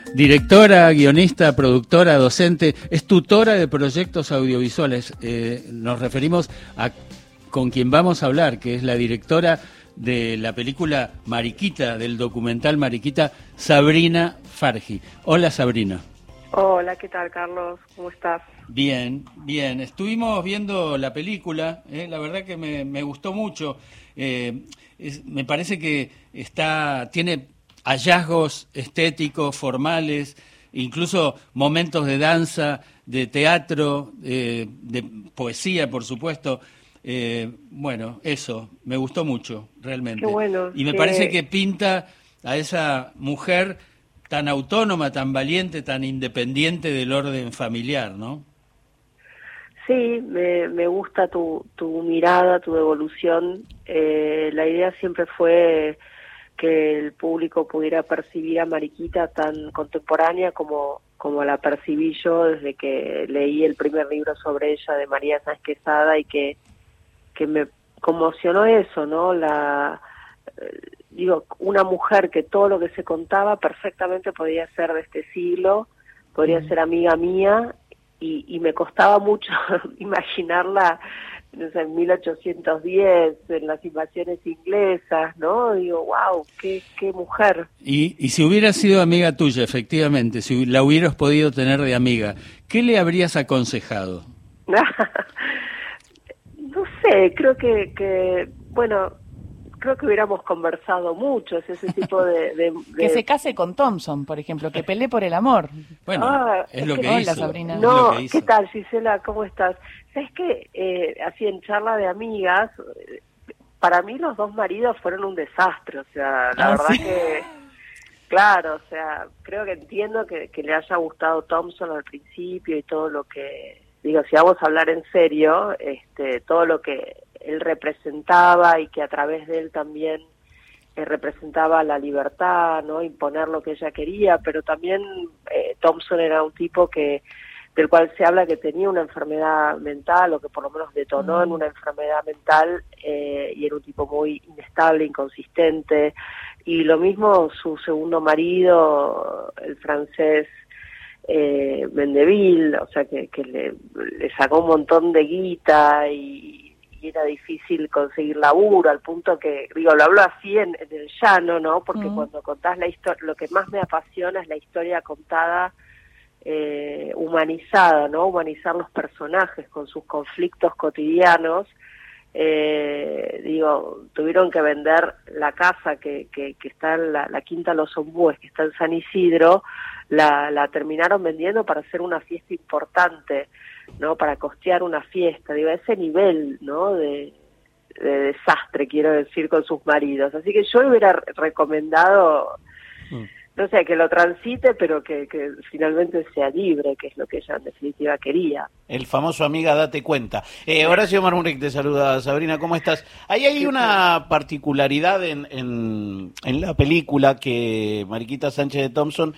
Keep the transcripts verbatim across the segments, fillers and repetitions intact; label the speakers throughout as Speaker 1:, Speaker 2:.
Speaker 1: Directora, guionista, productora, docente, es tutora de proyectos audiovisuales. Eh, nos referimos a con quien vamos a hablar, que es la directora de la película Mariquita, del documental Mariquita, Sabrina Fargi. Hola, Sabrina.
Speaker 2: Hola, ¿qué tal, Carlos? ¿Cómo estás?
Speaker 1: Bien, bien. Estuvimos viendo la película, eh, la verdad que me, me gustó mucho. Eh, es, me parece que está tiene hallazgos estéticos, formales, incluso momentos de danza, de teatro, eh, de poesía, por supuesto. Eh, bueno, eso, me gustó mucho, realmente.
Speaker 2: Qué bueno.
Speaker 1: Y me
Speaker 2: que...
Speaker 1: parece que pinta a esa mujer tan autónoma, tan valiente, tan independiente del orden familiar, ¿no?
Speaker 2: Sí, me, me gusta tu, tu mirada, tu devolución. Eh, la idea siempre fue que el público pudiera percibir a Mariquita tan contemporánea como, como la percibí yo desde que leí el primer libro sobre ella de María Sáenz Quesada, y que, que me conmocionó eso, ¿no? La... digo, una mujer que todo lo que se contaba perfectamente podía ser de este siglo, podría mm. ser amiga mía, y, y me costaba mucho imaginarla, no sé, en mil ochocientos diez, en las invasiones inglesas, ¿no? Digo, wow, qué, qué mujer.
Speaker 1: Y, y si hubiera sido amiga tuya, efectivamente, si la hubieras podido tener de amiga, ¿qué le habrías aconsejado?
Speaker 2: No sé, creo que, que bueno... creo que hubiéramos conversado mucho, es ese tipo de, de, de...
Speaker 3: Que se case con Thompson, por ejemplo, que pelee por el amor.
Speaker 1: Bueno, ah, es, es lo que, que
Speaker 3: Hola,
Speaker 1: hizo.
Speaker 3: Sabrina.
Speaker 2: No,
Speaker 1: que hizo.
Speaker 2: ¿qué tal, Gisela? ¿Cómo estás? ¿Sabes qué? Eh, así en charla de amigas, para mí los dos maridos fueron un desastre, o sea, la
Speaker 3: ah,
Speaker 2: verdad
Speaker 3: ¿sí?
Speaker 2: que... Claro, o sea, creo que entiendo que, que le haya gustado Thompson al principio y todo lo que... Digo, si vamos a hablar en serio, este, todo lo que él representaba y que a través de él también eh, representaba la libertad, ¿no? Imponer lo que ella quería, pero también eh, Thompson era un tipo que del cual se habla que tenía una enfermedad mental, o que por lo menos detonó mm. en una enfermedad mental, eh, y era un tipo muy inestable, inconsistente, y lo mismo su segundo marido, el francés eh, Mendeville, o sea que, que le, le sacó un montón de guita y, y era difícil conseguir laburo, al punto que, digo, lo hablo así en, en el llano, ¿no? Porque mm. cuando contás la historia, lo que más me apasiona es la historia contada eh, humanizada, ¿no? Humanizar los personajes con sus conflictos cotidianos. Eh, digo, tuvieron que vender la casa que, que, que está en la, la Quinta Los Ombúes, que está en San Isidro, la, la terminaron vendiendo para hacer una fiesta importante, ¿no? Para costear una fiesta, digo, a ese nivel, ¿no? De, de desastre, quiero decir, con sus maridos. Así que yo le hubiera recomendado, mm. no sé, que lo transite, pero que, que finalmente sea libre, que es lo que ella en definitiva quería.
Speaker 4: El famoso amiga, date cuenta. Eh, Horacio Marmurek te saluda, Sabrina, ¿cómo estás? Ahí hay una particularidad en, en, en la película que Mariquita Sánchez de Thompson,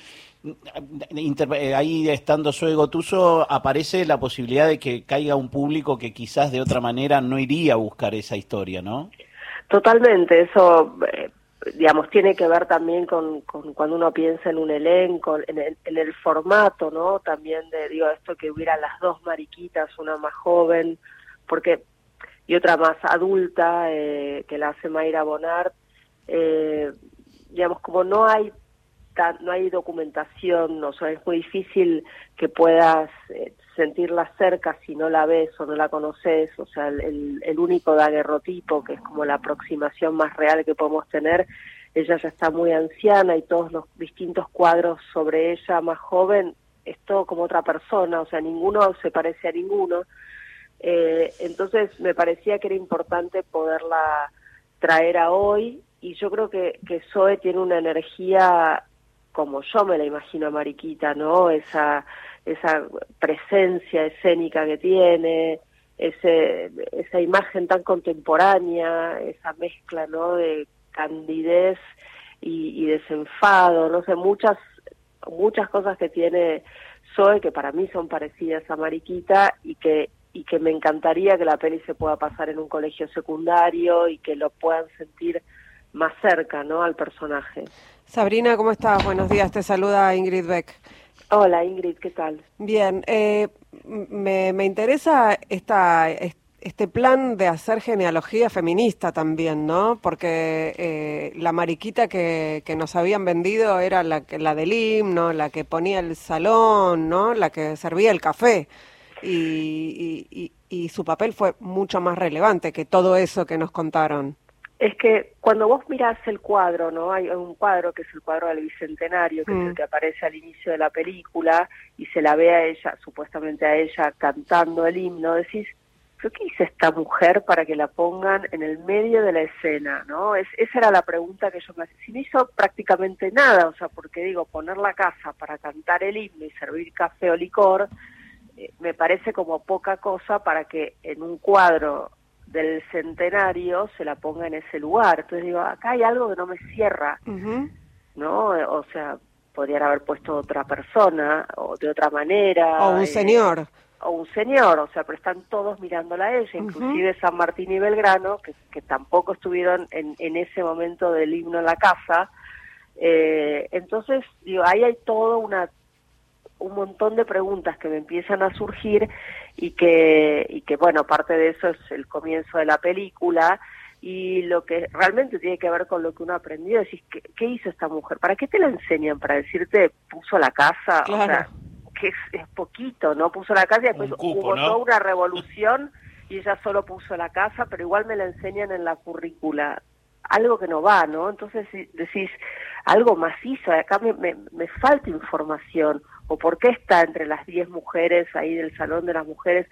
Speaker 4: ahí estando Zoe Gotuso, aparece la posibilidad de que caiga un público que quizás de otra manera no iría a buscar esa historia, ¿no?
Speaker 2: Totalmente, eso... Eh, digamos, tiene que ver también con, con cuando uno piensa en un elenco, en el, en el formato, ¿no? También de, digo, esto que hubiera las dos Mariquitas, una más joven, porque y otra más adulta, eh, que la hace Mayra Bonart, eh, digamos, como no hay tan, no hay documentación, o sea, es muy difícil que puedas eh, sentirla cerca si no la ves o no la conoces, o sea, el, el único daguerrotipo, que es como la aproximación más real que podemos tener, ella ya está muy anciana y todos los distintos cuadros sobre ella más joven, es todo como otra persona, o sea, ninguno se parece a ninguno, eh, entonces me parecía que era importante poderla traer a hoy, y yo creo que, que Zoe tiene una energía como yo me la imagino a Mariquita, ¿no? Esa esa presencia escénica que tiene, ese esa imagen tan contemporánea, esa mezcla, ¿no? De candidez y, y desenfado, no sé, muchas muchas cosas que tiene Zoe que para mí son parecidas a Mariquita, y que y que me encantaría que la peli se pueda pasar en un colegio secundario y que lo puedan sentir más cerca, ¿no? Al personaje.
Speaker 5: Sabrina, ¿cómo estás? Buenos días, te saluda Ingrid Beck.
Speaker 2: Hola Ingrid, ¿qué tal?
Speaker 5: Bien, eh, me, me interesa esta, este plan de hacer genealogía feminista también, ¿no? Porque eh, la mariquita que, que nos habían vendido era la, que- la del himno, la que ponía el salón, ¿no? La que servía el café. Y, y, y, y su papel fue mucho más relevante que todo eso que nos contaron.
Speaker 2: Es que cuando vos mirás el cuadro, ¿no? Hay un cuadro que es el cuadro del Bicentenario, que mm. es el que aparece al inicio de la película, y se la ve a ella, supuestamente a ella, cantando el himno, decís, ¿pero qué hizo esta mujer para que la pongan en el medio de la escena, ¿no? Es, esa era la pregunta que yo me hacía. Si no hizo prácticamente nada, o sea, porque digo, poner la casa para cantar el himno y servir café o licor, eh, me parece como poca cosa para que en un cuadro del centenario se la ponga en ese lugar. Entonces digo, acá hay algo que no me cierra, uh-huh. ¿no? O sea, podrían haber puesto otra persona, o de otra manera.
Speaker 5: O un eh, señor.
Speaker 2: O un señor, o sea, pero están todos mirándola a ella, uh-huh. inclusive San Martín y Belgrano, que, que tampoco estuvieron en, en ese momento del himno en la casa. Eh, entonces, digo, ahí hay todo una un montón de preguntas que me empiezan a surgir y que, y que bueno, parte de eso es el comienzo de la película y lo que realmente tiene que ver con lo que uno aprendió, es decir, ¿qué, qué hizo esta mujer? ¿Para qué te la enseñan? ¿Para decirte puso la casa?
Speaker 5: Claro.
Speaker 2: O sea, que es, es poquito, ¿no? Puso la casa y después cupo, hubo ¿no? toda una revolución y ella solo puso la casa, pero igual me la enseñan en la currícula. Algo que no va, ¿no? Entonces decís, algo macizo, acá me, me, me falta información, o por qué está entre las diez mujeres ahí del Salón de las Mujeres.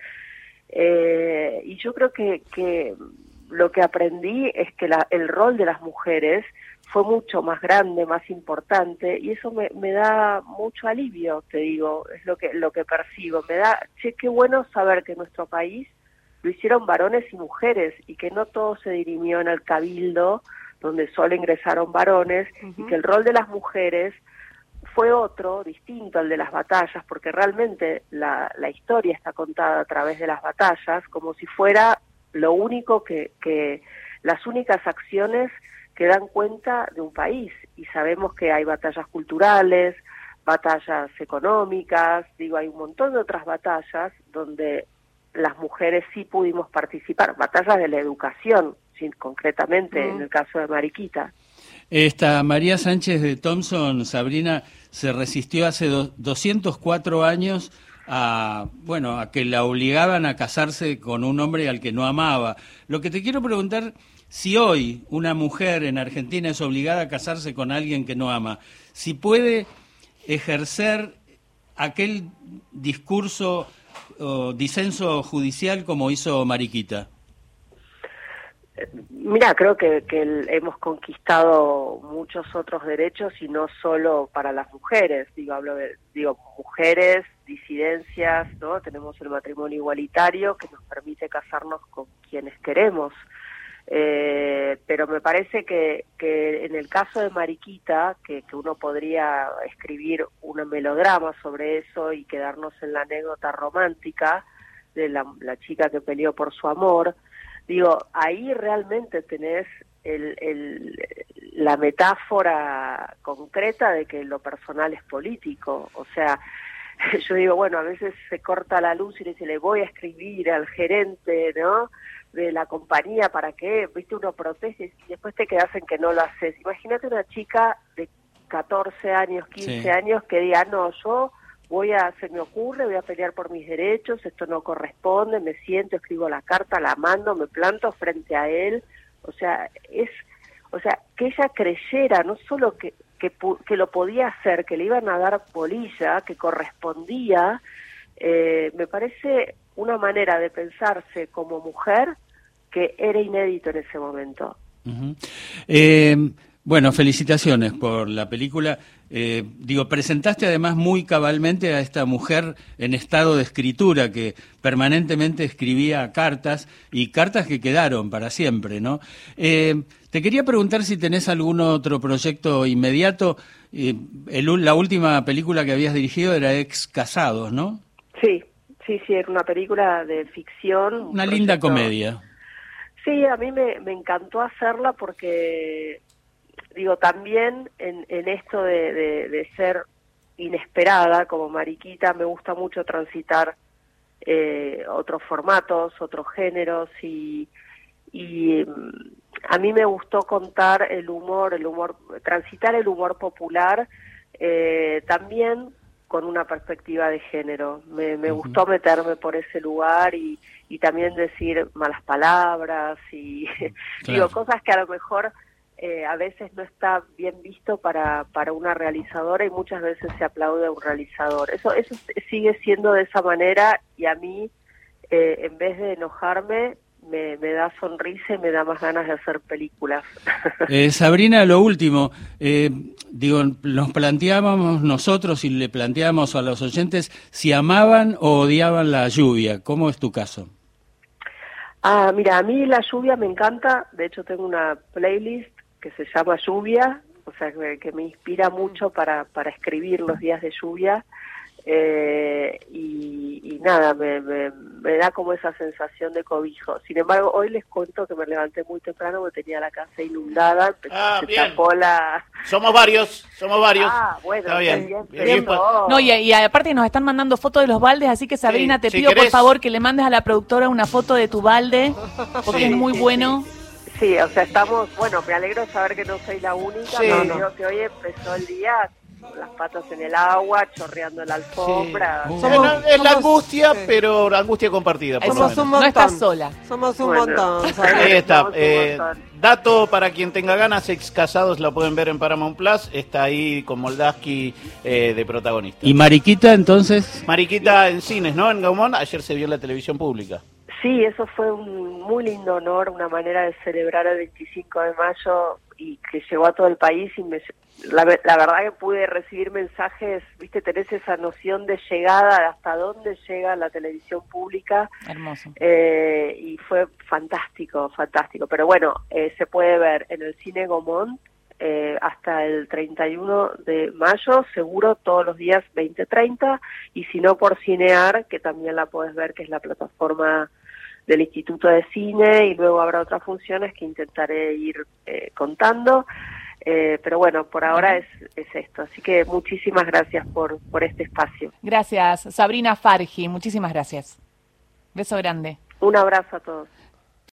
Speaker 2: Eh, y yo creo que, que lo que aprendí es que la, el rol de las mujeres fue mucho más grande, más importante, y eso me, me da mucho alivio, te digo, es lo que, lo que percibo. Me da, che, qué bueno saber que en nuestro país lo hicieron varones y mujeres, y que no todo se dirimió en el cabildo, donde solo ingresaron varones, uh-huh. y que el rol de las mujeres fue otro, distinto al de las batallas, porque realmente la, la historia está contada a través de las batallas, como si fuera lo único que, que, las únicas acciones que dan cuenta de un país, y sabemos que hay batallas culturales, batallas económicas, digo, hay un montón de otras batallas donde las mujeres sí pudimos participar, batallas de la educación, sí, concretamente mm. en el caso de Mariquita.
Speaker 1: Esta María Sánchez de Thompson, Sabrina, se resistió hace do, doscientos cuatro años a, bueno, a que la obligaban a casarse con un hombre al que no amaba. Lo que te quiero preguntar, si hoy una mujer en Argentina es obligada a casarse con alguien que no ama, si puede ejercer aquel discurso o disenso judicial como hizo Mariquita.
Speaker 2: Mira, creo que, que el, hemos conquistado muchos otros derechos y no solo para las mujeres, digo, hablo de, digo, mujeres, disidencias, ¿no? Tenemos el matrimonio igualitario que nos permite casarnos con quienes queremos, eh, pero me parece que, que en el caso de Mariquita, que, que uno podría escribir un melodrama sobre eso y quedarnos en la anécdota romántica de la, la chica que peleó por su amor, digo, ahí realmente tenés el, el, la metáfora concreta de que lo personal es político. O sea, yo digo, bueno, a veces se corta la luz y le dice, le voy a escribir al gerente, ¿no?, de la compañía para que, viste, uno proteste y después te quedas en que no lo haces. Imagínate una chica de catorce años, quince sí. años que diga, no, yo voy a, se me ocurre, voy a pelear por mis derechos, esto no corresponde, me siento, escribo la carta, la mando, me planto frente a él. O sea, es, o sea, que ella creyera no solo que, que, que lo podía hacer, que le iban a dar bolilla, que correspondía, eh, me parece una manera de pensarse como mujer que era inédito en ese momento.
Speaker 1: Uh-huh. Eh, bueno, felicitaciones por la película. Eh, digo, presentaste además muy cabalmente a esta mujer en estado de escritura que permanentemente escribía cartas y cartas que quedaron para siempre, ¿no? Eh, te quería preguntar si tenés algún otro proyecto inmediato. Eh, el, la última película que habías dirigido era Ex Casados, ¿no?
Speaker 2: Sí, sí, sí, era una película de ficción. Un
Speaker 1: una linda proyecto... comedia.
Speaker 2: Sí, a mí me, me encantó hacerla porque digo, también en, en esto de, de, de ser inesperada como Mariquita, me gusta mucho transitar eh, otros formatos, otros géneros, y, y a mí me gustó contar el humor, el humor, transitar el humor popular, eh, también con una perspectiva de género. Me, me uh-huh. gustó meterme por ese lugar y, y también decir malas palabras y claro. digo cosas que a lo mejor eh, a veces no está bien visto para, para una realizadora y muchas veces se aplaude a un realizador. Eso, eso sigue siendo de esa manera y a mí, eh, en vez de enojarme, Me, me da sonrisa y me da más ganas de hacer películas.
Speaker 1: Eh, Sabrina, lo último, eh, digo, nos planteábamos nosotros y le planteábamos a los oyentes si amaban o odiaban la lluvia. ¿Cómo es tu caso?
Speaker 2: Ah, mira, a mí la lluvia me encanta. De hecho, tengo una playlist que se llama Lluvia, o sea, que, que me inspira mucho para, para escribir los días de lluvia. Eh, y, y nada, me, me, me da como esa sensación de cobijo. Sin embargo, hoy les cuento que me levanté muy temprano porque tenía la casa inundada, empezó,
Speaker 4: ah,
Speaker 2: se
Speaker 4: bien.
Speaker 2: tapó la...
Speaker 4: Somos varios, somos varios.
Speaker 2: Ah, bueno,
Speaker 4: está bien.
Speaker 2: bien,
Speaker 4: bien,
Speaker 2: bien,
Speaker 4: bien.
Speaker 3: No, y, y aparte nos están mandando fotos de los baldes, así que Sabrina,
Speaker 4: sí,
Speaker 3: te
Speaker 4: si
Speaker 3: pido
Speaker 4: querés...
Speaker 3: por favor que le mandes a la productora una foto de tu balde, porque
Speaker 2: sí,
Speaker 3: es muy
Speaker 2: sí,
Speaker 3: bueno.
Speaker 2: Sí. Sí, o sea, estamos, bueno, me alegro de saber que no soy la única,
Speaker 4: sí.
Speaker 2: no, no. que hoy empezó el día con las patas en el agua, chorreando la alfombra.
Speaker 4: Sí.
Speaker 5: Somos,
Speaker 4: es, es la
Speaker 5: somos,
Speaker 4: angustia,
Speaker 5: sí.
Speaker 4: pero la angustia compartida. Por
Speaker 5: Somos
Speaker 4: lo
Speaker 5: un
Speaker 4: menos.
Speaker 5: montón.
Speaker 3: No estás sola.
Speaker 5: Somos un
Speaker 2: Bueno.
Speaker 5: montón. ¿Sabes?
Speaker 4: Ahí está.
Speaker 2: Somos un
Speaker 4: Eh,
Speaker 2: montón.
Speaker 4: dato para quien tenga ganas, Ex Casados la pueden ver en Paramount Plus. Está ahí con Moldaski eh, de protagonista.
Speaker 1: ¿Y Mariquita, entonces?
Speaker 4: Mariquita en cines, ¿no? En Gaumont. Ayer se vio en la televisión pública.
Speaker 2: Sí, eso fue un muy lindo honor, una manera de celebrar el veinticinco de mayo y que llegó a todo el país y me, la, la verdad que pude recibir mensajes, viste, tenés esa noción de llegada, de hasta dónde llega la televisión pública.
Speaker 3: Hermoso.
Speaker 2: Eh, y fue fantástico, fantástico. Pero bueno, eh, se puede ver en el Cine Gaumont eh, hasta el treinta y uno de mayo, seguro todos los días veinte treinta, y si no por Cinear, que también la podés ver, que es la plataforma del Instituto de Cine, y luego habrá otras funciones que intentaré ir eh, contando, eh, pero bueno, por ahora es, es esto, así que muchísimas gracias por, por este espacio.
Speaker 3: Gracias, Sabrina Farji, muchísimas gracias. Beso grande.
Speaker 2: Un abrazo a todos.